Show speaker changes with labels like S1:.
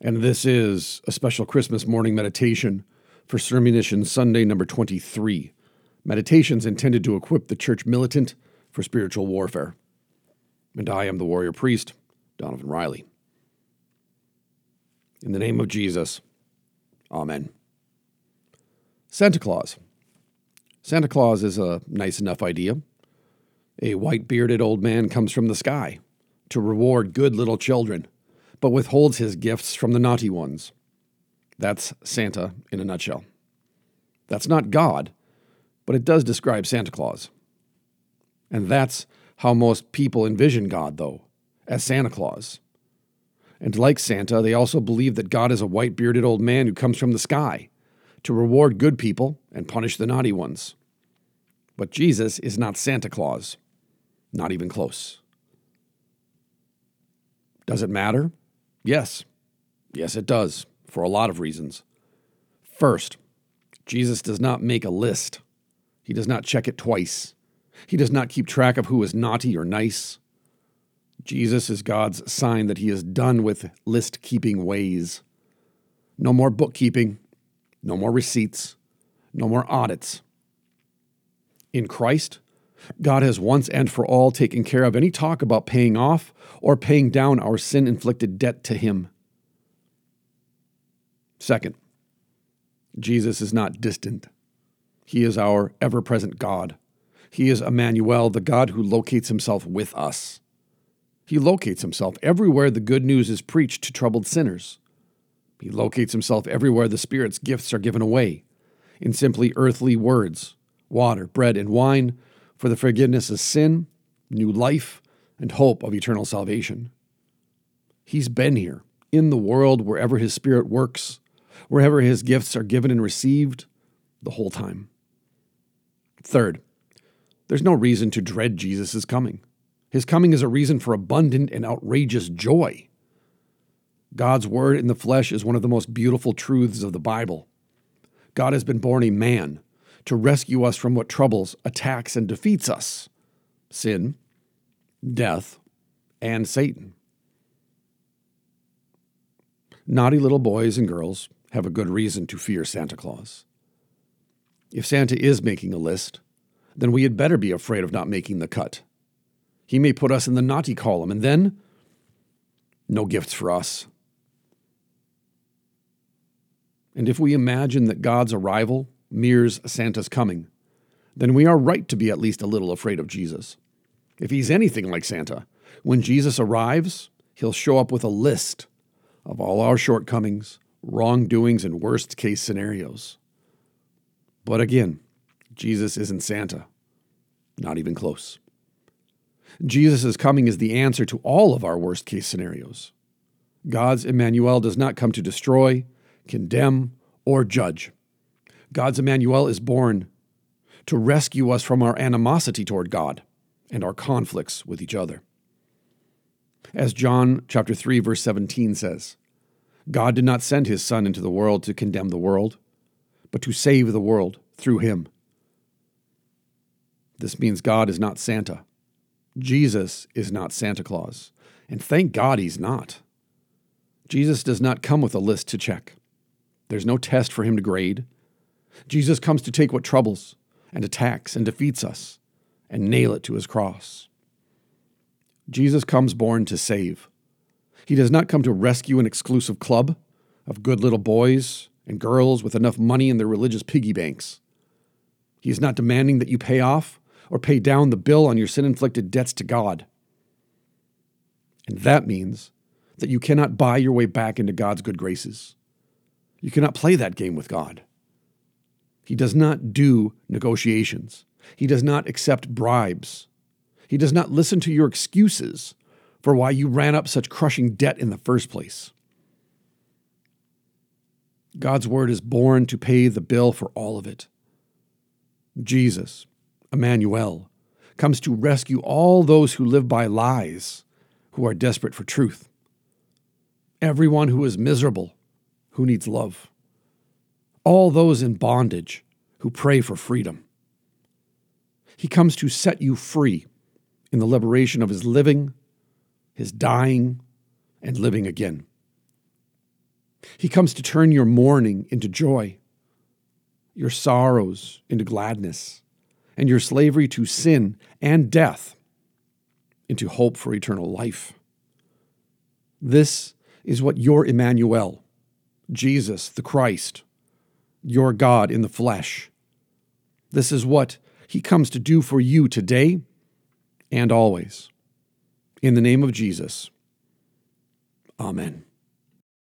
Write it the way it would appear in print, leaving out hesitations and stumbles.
S1: and this is a special Christmas morning meditation for Sermonition Sunday number 23. Meditations intended to equip the church militant for spiritual warfare. And I am the warrior priest, Donovan Riley. In the name of Jesus, Amen. Santa Claus. Santa Claus is a nice enough idea. A white-bearded old man comes from the sky to reward good little children, but withholds his gifts from the naughty ones. That's Santa in a nutshell. That's not God, but it does describe Santa Claus. And that's how most people envision God, though, as Santa Claus. And like Santa, they also believe that God is a white-bearded old man who comes from the sky to reward good people and punish the naughty ones. But Jesus is not Santa Claus. Not even close. Does it matter? Yes. Yes, it does, for a lot of reasons. First, Jesus does not make a list. He does not check it twice. He does not keep track of who is naughty or nice. Jesus is God's sign that he is done with list-keeping ways. No more bookkeeping, no more receipts, no more audits. In Christ, God has once and for all taken care of any talk about paying off or paying down our sin-inflicted debt to him. Second, Jesus is not distant. He is our ever-present God. He is Emmanuel, the God who locates himself with us. He locates himself everywhere the good news is preached to troubled sinners. He locates himself everywhere the Spirit's gifts are given away, in simply earthly words, water, bread, and wine, for the forgiveness of sin, new life, and hope of eternal salvation. He's been here, in the world, wherever his Spirit works, wherever his gifts are given and received, the whole time. Third, there's no reason to dread Jesus' coming. His coming is a reason for abundant and outrageous joy. God's word in the flesh is one of the most beautiful truths of the Bible. God has been born a man to rescue us from what troubles, attacks, and defeats us: sin, death, and Satan. Naughty little boys and girls have a good reason to fear Santa Claus. If Santa is making a list, then we had better be afraid of not making the cut. He may put us in the naughty column, and then no gifts for us. And if we imagine that God's arrival mirrors Santa's coming, then we are right to be at least a little afraid of Jesus. If he's anything like Santa, when Jesus arrives, he'll show up with a list of all our shortcomings, wrongdoings, and worst-case scenarios. But again, Jesus isn't Santa. Not even close. Jesus' coming is the answer to all of our worst-case scenarios. God's Emmanuel does not come to destroy, condemn, or judge. God's Emmanuel is born to rescue us from our animosity toward God and our conflicts with each other. As John chapter 3, verse 17 says, God did not send his Son into the world to condemn the world, but to save the world through him. This means God is not Santa. Jesus is not Santa Claus. And thank God he's not. Jesus does not come with a list to check. There's no test for him to grade. Jesus comes to take what troubles and attacks and defeats us and nail it to his cross. Jesus comes born to save. He does not come to rescue an exclusive club of good little boys and girls with enough money in their religious piggy banks. He is not demanding that you pay off or pay down the bill on your sin-inflicted debts to God. And that means that you cannot buy your way back into God's good graces. You cannot play that game with God. He does not do negotiations. He does not accept bribes. He does not listen to your excuses for why you ran up such crushing debt in the first place. God's word is born to pay the bill for all of it. Jesus, Emmanuel, comes to rescue all those who live by lies, who are desperate for truth. Everyone who is miserable, who needs love. All those in bondage, who pray for freedom. He comes to set you free in the liberation of his living, his dying, and living again. He comes to turn your mourning into joy, your sorrows into gladness, and your slavery to sin and death into hope for eternal life. This is what your Emmanuel, Jesus the Christ, your God in the flesh, this is what he comes to do for you today and always. In the name of Jesus, amen.